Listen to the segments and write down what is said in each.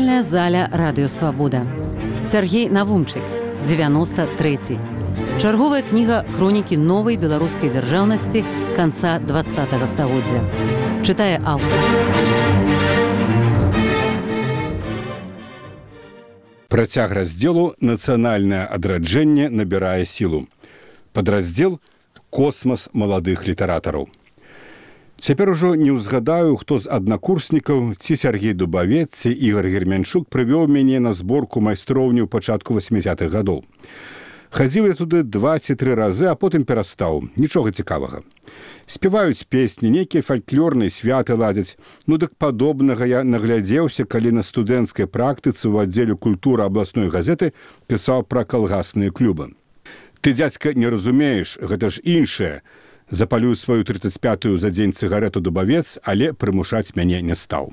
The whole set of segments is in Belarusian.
Нацыянальная заля радыёвабода. Сяргей Навумчык, 93. Чарговая кніга хронікі новай беларускай дзяржаўнасці канца 20-го стагоддзя. Чытае аўтар. Працяг раздзелу «Нацыянальнае адраджэнне набірае сілу». Падраздзел «Космас маладых літаратараў». Цяпер ужо не ўзгадаю, хто з аднакурснікаў, ці Сяргей Дубавец, ці Ігор Гермянчук прывёў мяне на зборку майстроўню ў пачатку 80-х гадоў. Хадзіў я туды 2 ці 3 разы, а потым перастаў. Нічога цікавага. Спяваюць песні, нейкія фальклорныя святы ладзяць. Ну дык падобнага я наглядзеўся, калі на студэнцкай практыцы ў аддзеле культуры абласной газеты пісаў пра калгасныя клубы. Ты, дзядзька, не разумееш, гэта ж іншае. Запалюю сваю 35-ю за дзень цыгарету Дубавец, але прымушаць мяне не стаў.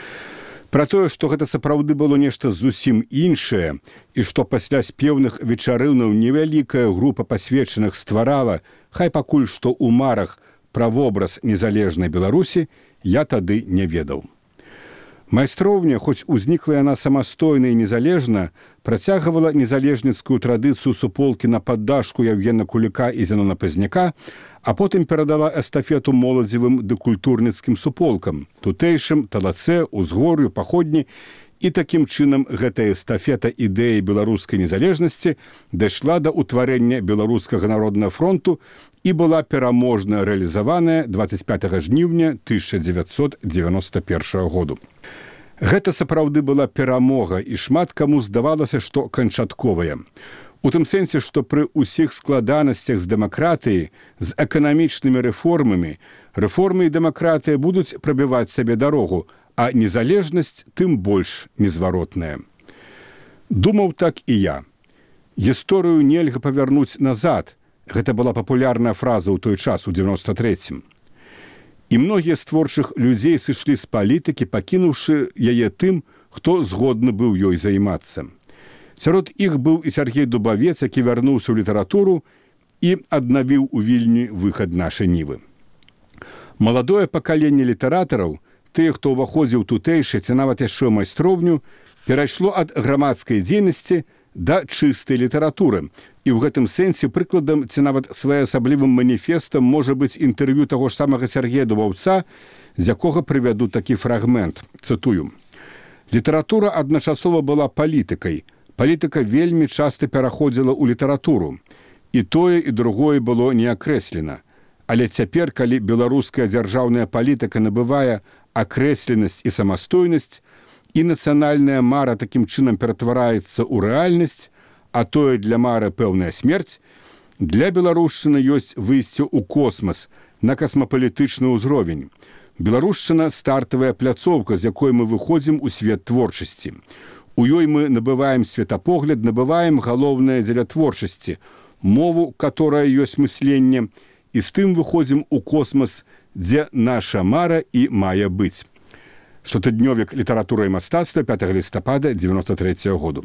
Пра тое, што гэта сапраўды было нешта зусім іншае, і што пасля спеўных вечарынаў невялікая група пасвечаных стварала, хай пакуль што ў марах, пра вобраз незалежнай Беларусі, я тады не ведаў. Майстроўня, хоць узнікла яна самастойна і незалежна, працягвала незалежніцкую традыцыю суполкі на паддашку Яўгена Куліка і Зенона Пазняка, а потым перадала эстафету моладзевым ды культурніцкім суполкам, тутэйшым, талацэ, узгор'ю, паходні, і такім чынам гэтая эстафета ідэі беларускай незалежнасці дайшла да ўтварэння Беларускага народнага фронту і была пераможна рэалізаваная 25 жніўня 1991 году. Гэта сапраўды была перамога, і шмат каму здавалася, што канчатковая. У тым сэнсе, што пры ўсіх складанасцях з дэмакратыяй, з эканамічнымі рэформамі, рэформы і дэмакратыя будуць прабіваць сабе дарогу, а незалежнасць тым больш незваротная. Думаў так і я. Гісторыю нельга павярнуць назад. Гэта была папулярная фраза ў той час, у 93-м. І многія з творчых людзей сышлі з палітыкі, пакінуўшы яе тым, хто згодны быў ёй займацца. Сярод іх быў і Сяргей Дубавец, які вярнуўся ў літаратуру і аднавіў у Вільні выхад нашай нівы. Маладое пакаленне літаратараў, тыя, хто ўваходзіў тутэйшы, ці нават яшчэ ў майстроўню, перайшло ад грамадскай дзейнасці да чыстай літаратуры. І ў гэтым сэнсе прыкладам ці нават своеасаблівым маніфестам можа быць інтэрв'ю таго ж самага Сяргея Дубаўца, з якога прывяду такі фрагмент. Цытую. Літаратура адначасова была палітыкай. Палітыка вельмі часта пераходзіла ў літаратуру. І тое, і другое было не акрэслена. Але цяпер, калі беларуская дзяржаўная палітыка набывае акрэсленасць і самастойнасць, і нацыянальная мара такім чынам ператвараецца ў рэальнасць, а тое для мары пэўная смерць, для беларушчыны ёсць выйсце ў космас, на касмапалітычны ўзровень. Беларушчына – стартавая пляцоўка, з якой мы выходзім у свет творчасці. У ёй мы набываем светапогляд, набываем галоўнае дзеля творчасці, мову, которая ёсць мысленне, і з тым выходзім у космас, дзе наша мара і мае быць. Штотыднёвік літаратура і мастацтва 5 лістапада 93 году.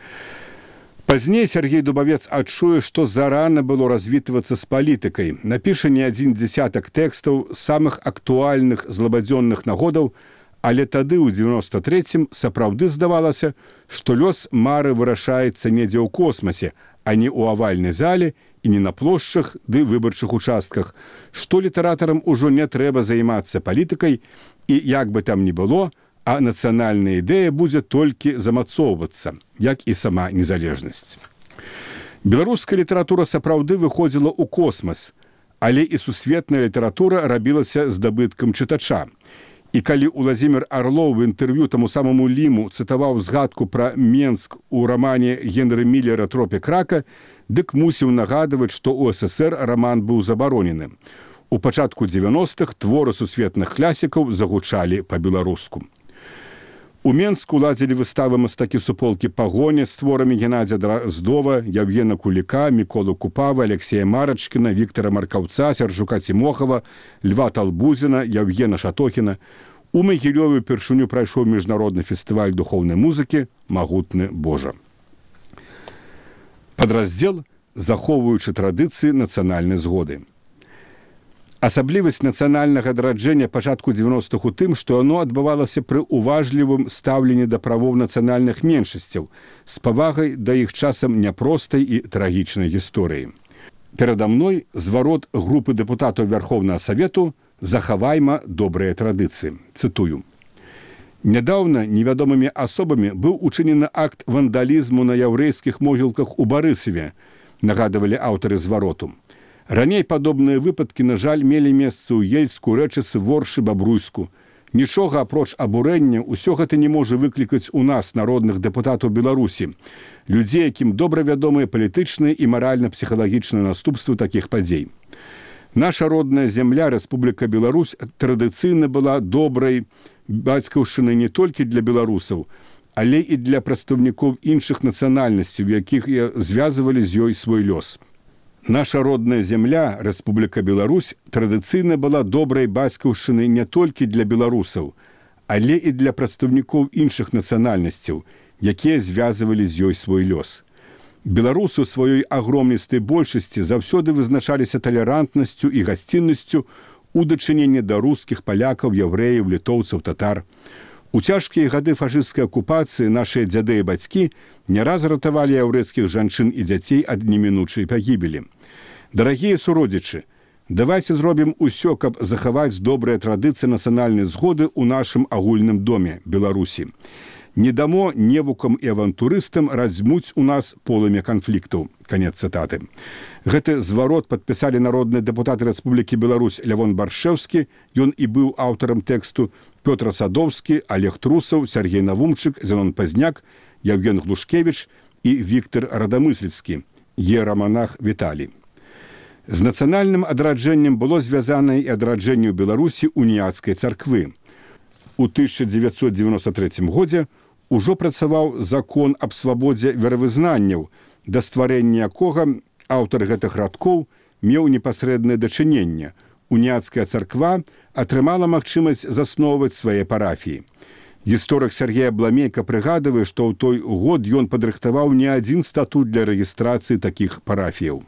Пазней Сяргей Дубавец адчуе, што зарана было развітвацца з палітыкай, напіша не адзін дзесятак тэкстаў самых актуальных злабадзённых нагодаў, але тады ў 93-м сапраўды здавалася, што лёс мары вырашаецца недзе ў космасе, а не ў авальнай зале і не на плошчах ды выбарчых участках, што літаратарам ужо не трэба займацца палітыкай, і як бы там ні было, а нацыянальная ідэя будзе толькі замацоўвацца, як і сама незалежнасць. Беларуская літаратура сапраўды выходзіла ў космас, але і сусветная літаратура рабілася здабыткам чытача. І калі Уладзімір Арлоў у інтэрв'ю таму самому Ліму цытаваў згадку пра Менск у рамане Генры Міллера «Тропік рака», дык мусіў нагадваць, што ў СССР раман быў забаронены. У пачатку 90-х творы сусветных класікаў загучалі па-беларуску. У Менску ладзілі выставы мастакі суполкі «Пагоня» з творамі Геннадзя Драздова, Яўгена Куліка, Міколы Купавы, Алексея Марачкіна, Віктара Маркаўца, Сяржука Цімохава, Льва Талбузіна, Яўгена Шатохіна. У Магілёве ўпершыню прайшоў міжнародны фестываль духоўнай музыкі «Магутны Божа». Падраздзел «Захоўваючы традыцыі нацыянальнай згоды». Асаблівасць нацыянальнага адраджэння пачатку 90-х у тым, што оно адбывалася пры уважлівым стаўленні да правоў нацыянальных меншасцяў, з павагай да іх часам няпростай і трагічнай гісторыі. Перада мной зварот групы дэпутатаў Вярхоўнага Савету «Захавайма добрыя традыцыі». Цытую. Нядаўна невядомымі асобамі быў учынены акт вандалізму на яўрэйскіх могілках у Барысаве, нагадывалі аўтары звароту. Раней падобныя выпадкі, на жаль, мелі месца ў Ельску, Рэчыцы, Воршы, Бабруйску. Нічога апроч абурэння ўсё гэта не можа выклікаць у нас, народных дэпутатаў Беларусі, людзей, якім добра вядомыя палітычныя і маральна-псіхалагічныя наступствы такіх падзей. Наша родная зямля, Рэспубліка Беларусь, традыцыйна была добрай бацькаўшчынай не толькі для беларусаў, але і для прадстаўнікоў іншых нацыянальнасцяў, якіх звязвалі з ёй свой лёс. Наша родная земля, Рэспубліка Беларусь, традыцыйна была добрай бацькаўшчынай не толькі для беларусаў, але і для прадстаўнікоў іншых нацыянальнасцяў, якія звязвалі з ёй свой лёс. Беларусы ў сваёй агромністай большасці заўсёды вызначаліся талерантнасцю і гасціннасцю у дачыненні да рускіх, палякаў, яўрэяў, літоўцаў, татар. У цяжкія гады фашысцкай акупацыі нашыя дзяды і бацькі не раз ратавалі яўрэйскіх жанчын і дзяцей ад немінучай пагібелі. Дарагія суродзічы, давайце зробім усё, каб захаваць добрыя традыцыі нацыянальнай згоды ў нашым агульным доме, Беларусі. Не дамо невукам і авантурыстам разьмуць у нас полымя канфліктаў. Канец цытаты. Гэты зварот падпісалі народныя дэпутаты Рэспублікі Беларусь Лявон Баршэўскі, ён і быў аўтарам тэксту, Пётр Садоўскі, Олег Трусаў, Сергей Навумчык, Зенон Пазняк, Евген Глушкевіч і Віктор Радамысліцкі, іераманах Віталій. З нацыянальным адраджэннем было звязанае і адраджэнне ў Беларусі уніяцкай царквы. У 1993 годзе ўжо працаваў закон аб свабодзе веравызнанняў, да стварэння якога аўтар гэтых радкоў меў непасрэднае дачыненне. Уніяцкая царква атрымала магчымасць засноўваць свае парафіі. Гісторык Сергей Абламейка прыгадывае, што ў той год ён падрыхтаваў не адзін статут для рэгістрацыі такіх парафіяў.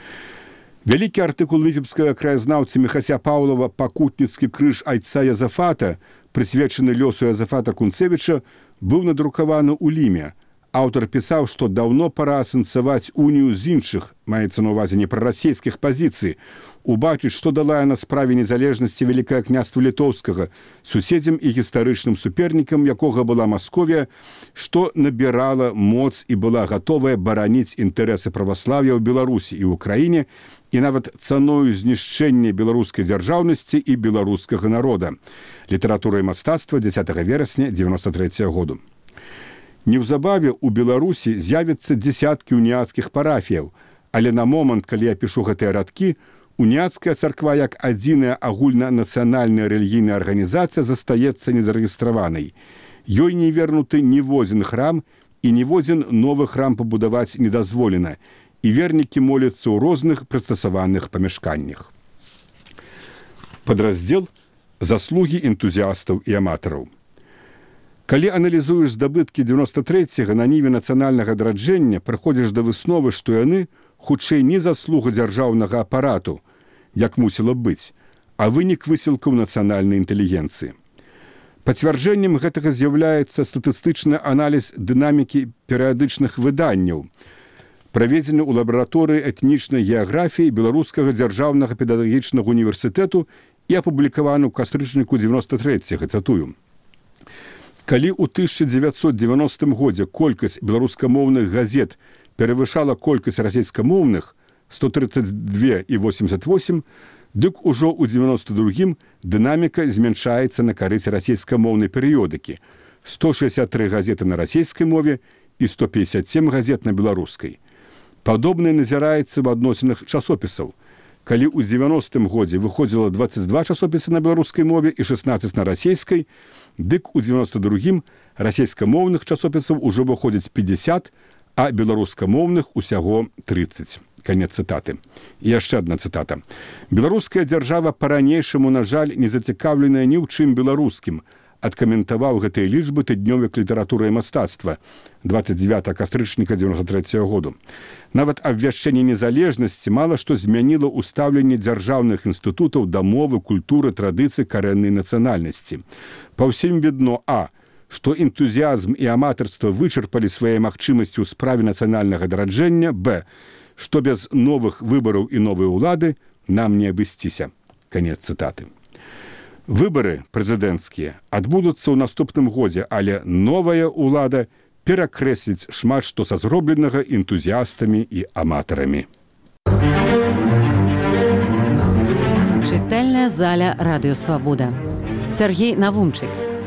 Вялікі артыкул віцебскага краязнаўцы Міхася Паўлова «Пакутніцкі крыж айца Язафата», прысвечаны лёсу Язафата Кунцевіча, быў надрукаваны ў Ліме. Аўтар пісаў, што даўно пара асэнсаваць унію з іншых, маецца на ўвазе не прарасійскіх пазіцый, убачыць, што дала на справе незалежнасці Вялікае княства Літоўскага, суседзям і гістарычным супернікам якога была Масковія, што набірала моц і была гатовая бараніць інтарэсы праваслаўя ў Беларусі і ў краіне, і нават цаною знішчэння беларускай дзяржаўнасці і беларускага народа. Літаратура і мастацтва 10 верасня 1993 году. Неўзабаве ў Беларусі з'явяцца дзесяткі уніяцкіх парафіяў, але на момант, калі я пішу гэтыя радкі, уніяцкая царква як адзіная агульнанацыянальная рэлігійная арганізацыя застаецца незарэгістраванай. Ёй не вернуты ніводзін храм і ніводзін новы храм пабудаваць не дазволена, і вернікі моляцца ў розных прыстасаваных памяшканнях. Падраздзел «Заслугі энтузіастаў і аматараў». Калі аналізуеш здабыткі 93-го на ніве нацыянальнага адраджэння, прыходзіш да высновы, што яны хутчэй не заслуга дзяржаўнага апарату, як мусіла быць, а вынік высілкаў нацыянальнай інтэлігенцыі. Пацвярджэннем гэтага з'яўляецца статыстычны аналіз дынамікі перыядычных выданняў, праведзены ў лабараторыі этнічнай геаграфіі Беларускага дзяржаўнага педагагічнага універсітэту і апублікаваны ў кастрычніку 93-го, цытую. Калі ў 1990 годзе колькасць беларускамоўных газет перавышала колькасць расейскамоўных 132,88, дык ужо ў 92-м дынаміка змяншаецца на карысць расейскамоўнай перыёдыкі. 163 газеты на расейскай мове і 157 газет на беларускай. Падобнае назіраецца ў адносінах часопісаў. Калі ў 90-м годзе выходзіла 22 часопісы на беларускай мове і 16 на расейскай, дык у 92-м расейскамоўных часопісаў ужо выходзіць 50, а беларускамоўных усяго 30. Канец цытаты. І яшчэ адна цытата. Беларуская дзяржава па-ранейшаму, на жаль, не зацікаўленая ні ў чым беларускім, адкаментаваў гэтыя лічбы тыднёвік літаратуры і мастацтва 29 кастрычніка 93 году. Нават абвяшчэнне незалежнасці мала што змяніла ў стаўленні дзяржаўных інстытутаў да мовы, культуры, традыцый карэннай нацыянальнасці. Па ўсім відно, што энтузіязм і аматарства вычарпалі свае магчымасці ў справе нацыянальнага адраджэння, што без новых выбараў і новай улады нам не абысціся. Канец цытаты. Выбары прэзідэнцкія адбудуцца ў наступным годзе, але новая ўлада перакрэсліць шмат што са зробленага энтузіястамі і аматарамі. Чытальная заля Радыё Свабода. Сергей Навумчык,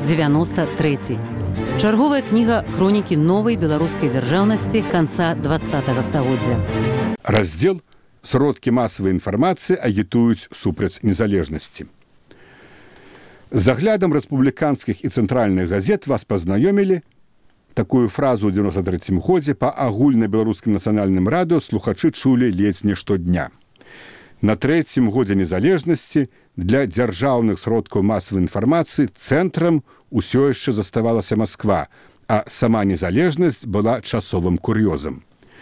93. Чарговая кніга хронікі новай беларускай дзяржаўнасці канца 20-го стагоддзя. Раздзел «Сродкі масавай інфармацыі агітуюць супраць незалежнасці». З аглядам рэспубліканскіх і цэнтральных газет вас пазнаёмілі. Такую фразу ў 93 годзе па агульнабеларускім нацыянальным радыё слухачы чулі ледзь не штодня. На 3-м годзе незалежнасці для дзяржаўных сродкаў масавай інфармацыі цэнтрам усё яшчэ заставалася Масква, а сама незалежнасць была часовым кур'ёзам.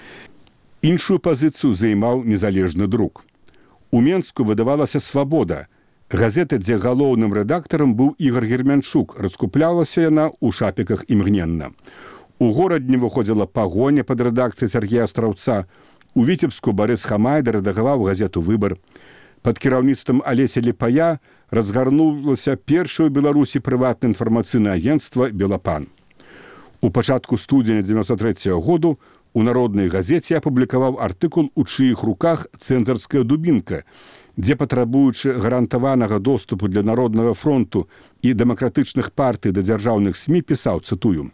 Іншую пазіцыю займаў незалежны друк. У Менску выдавалася «Свабода», газета, дзе галоўным рэдактарам быў Ігор Гермянчук, раскуплялася яна ў шапіках імгненна. У горадні выходзіла «Пагоня» пад рэдакцыяй Сергея Астраўца. У Віцебску Барыс Хамайда рэдагаваў газету «Выбар». Пад кіраўніцтвам Алеся Ліпая разгарнулася першае ў Беларусі прыватнае інфармацыйнае агенцтва «Белапан». У пачатку студзеня 93 году у народнай газеце апублікаваў артыкул «У чыіх руках цэнзарская дубінка», дзе, патрабуючы гарантаванага доступу для Народнага фронту і дэмакратычных партый да дзяржаўных СМІ, пісаў, цытую: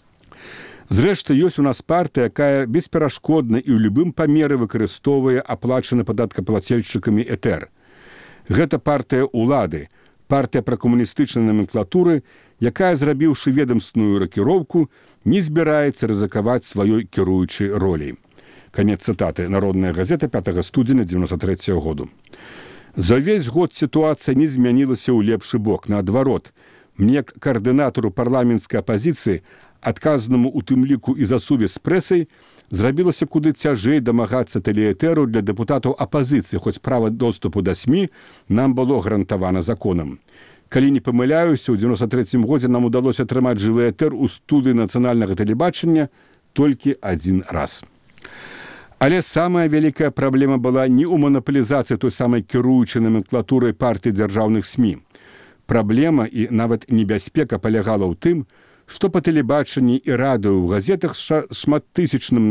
«Зрэшты, ёсць у нас партыя, якая бесперашкодна і ў любым памеры выкарыстоўвае аплачаны падаткаплацельшчыкамі этэр. Гэта партыя ўлады, партыя пракамуністычнай номенклатуры, якая, зрабіўшы ведамственную ракіроўку, не збіраецца рызыкаваць сваёй кіруючай роляй». Канец цытаты. Народная газета 5 студзеня 93 году. За ўвесь год сітуацыя не змянілася ў лепшы бок. Наадварот, мне, як каардынатару парламенцкай апазіцыі, адказанаму ў тым ліку і за сувязь з прэсай, зрабілася куды цяжэй дамагацца тэлеэтэру для дэпутатаў апазіцыі, хоць права доступу да СМІ нам было гарантавана законам. Калі не памыляюся, у 93 годзе нам удалося атрымаць жывы этэр у студыі нацыянальнага тэлебачання толькі адзін раз. Але самая вялікая праблема была не ў манапалізацыі той самай кіруючай номенклатурай партыі дзяржаўных СМІ. Праблема і нават небяспека палягала ў тым, што па тэлебачанні і радыё ў газетах шматтысячным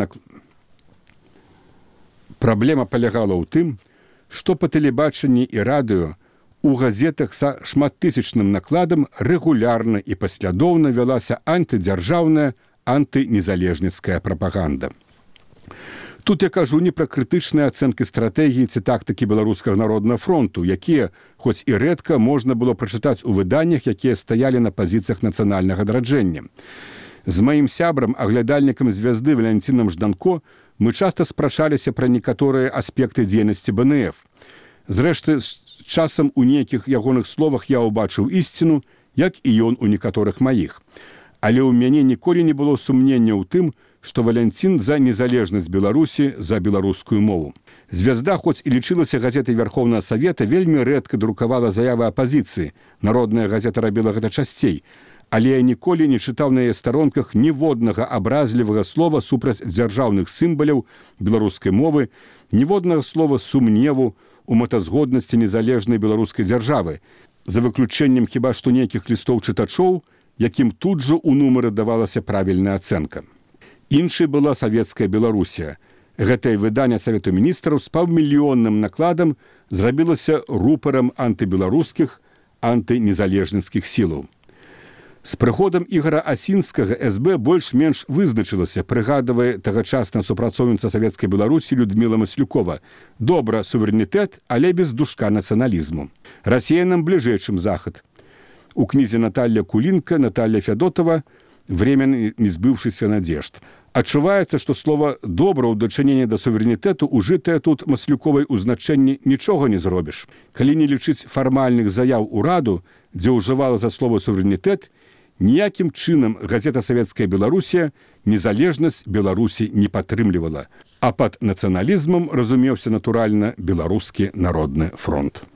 Праблема палягала ў тым, што па тэлебачанні і радыё у газетах са шматтысячным накладам рэгулярна і паслядоўна вялася антыдзяржаўная, антынезалежніцкая прапаганда. Тут я кажу не пра крытычныя ацэнкі стратэгіі ці тактыкі Беларускага народнага фронту, якія, хоць і рэдка, можна было прачытаць у выданнях, якія стаялі на пазіцыях нацыянальнага адраджэння. З маім сябрам, аглядальнікам «Звязды» Валянцінам Жданко, мы часта спрачаліся пра некаторыя аспекты дзейнасці БНФ. Зрэшты, з часам у нейкіх ягоных словах я ўбачыў ісціну, як і ён у некаторых маіх. Але ў мяне ніколі не было сумнення ў тым, што Валянцін за незалежнасць Беларусі, за беларускую мову. «Звязда», хоць і лічылася газетай Вярхоўнага Савета, вельмі рэдка друкавала заявы апазіцыі. Народная газета рабіла гэта часцей. Але я ніколі не чытаў на яе старонках ніводнага абразлівага слова супраць дзяржаўных сімваляў беларускай мовы, ніводнага слова сумневу у мэтазгоднасці незалежнай беларускай дзяржавы, за выключэннем хіба што нейкіх лістоў чытачоў, якім тут жа ў нумары давалася правільная ацэнка. Іншай была савецкая Беларусія. Гэтае выданне Савету міністраў з паўмільённым накладам зрабілася рупарам антыбеларускіх, антынезалежніцкіх сілаў. З прыходам Ігора Асінскага СБ больш-менш вызначылася, прыгадвае тагачасная супрацоўніца Савецкай Беларусі Людміла Маслюкова. Добра, суверэнітэт, але без душка нацыяналізму. Расія нам бліжэй, чым Захад. У кнізе Наталья Кулінка, Наталья Фядотова «Временно не сбывшихся надежд». Адчуваецца, што слова «добра» ў дачыненні да суверэнітэту ужытае тут Маслюковай у значэнні «нічога не зробіш». Калі не лічыць фармальных заяў ураду, дзе ўжывала за слова суверэнітэт, ніякім чынам газета «Савецкая Беларусія» незалежнасць Беларусі не падтрымлівала, а пад нацыяналізмам разумеўся, натуральна, Беларускі народны фронт.